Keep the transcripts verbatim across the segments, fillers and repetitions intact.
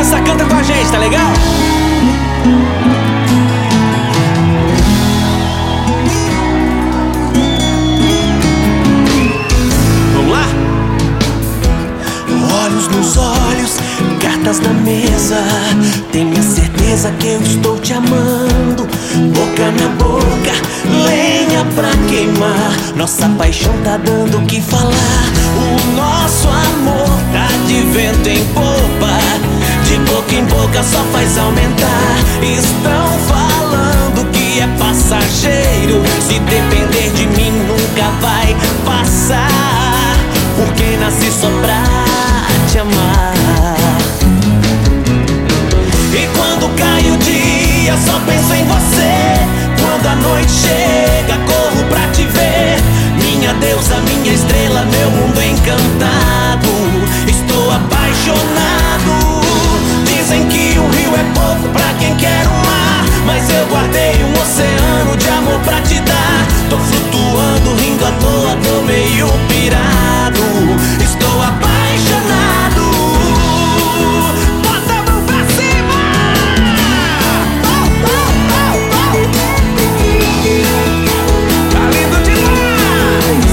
dança, canta com a gente, tá legal? Vamos lá? Olhos nos olhos, cartas na mesa. Tenha certeza que eu estou te amando. Boca na boca, lenha pra queimar. Nossa paixão tá dando o que falar. O nosso amor tá de vento em popa. De boca em boca só faz aumentar. Estão falando que é passageiro. Se depender de mim nunca vai passar. Porque nasci só pra te amar. E quando cai o dia só penso em você. Quando a noite chega corro pra te ver. Minha deusa, minha estrela, meu mundo encantado. Estou apaixonado. Dizem que o rio é pouco pra quem quer um mar, mas eu guardei um oceano de amor pra te dar. Tô flutuando, rindo à toa, tô meio pirado. Estou apaixonado. Bota a mão pra cima! Oh, oh, oh, oh. Tá lindo demais!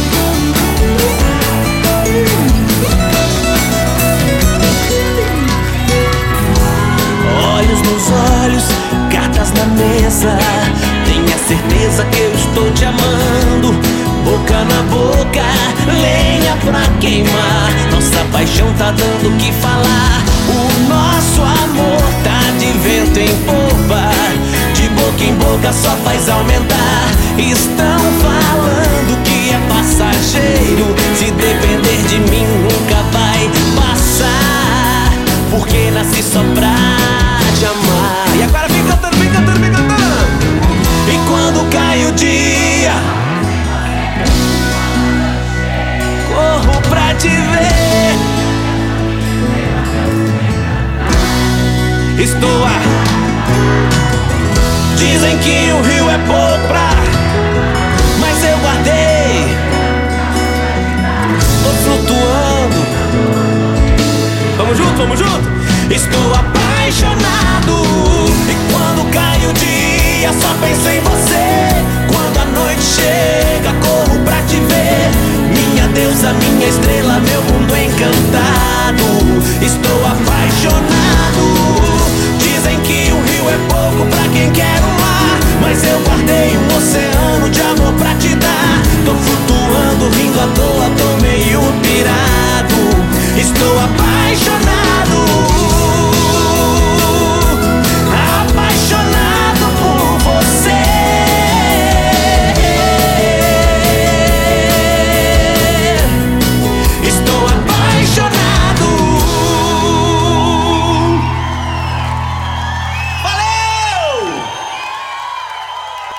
Olhos nos olhos, cartas na mesa. Tenha certeza que eu estou te amando. Boca na boca, lenha pra queimar. Nossa paixão tá dando o que falar. O nosso amor tá de vento em popa. De boca em boca só faz aumentar. Estão falando que é passageiro. Se depender de mim nunca vai passar. Porque nasci só pra te amar. E agora vem cantando, vem cantando, vem cantando. E quando cai o dia corro pra te ver. Estou a... Dizem que o rio é pouco pra... mas eu guardei. Tô flutuando. Vamos junto, vamos junto. Estou apaixonado. E quando cai o dia só penso em você. Quando a noite chega corro pra te ver. Minha deusa, minha estrela, meu mundo encantado. Estou apaixonado. Dizem que o rio é pouco pra quem quer um mar, mas eu guardei um oceano de amor pra te dar. Tô flutuando, rindo à toa, tô meio pirado. Estou apaixonado.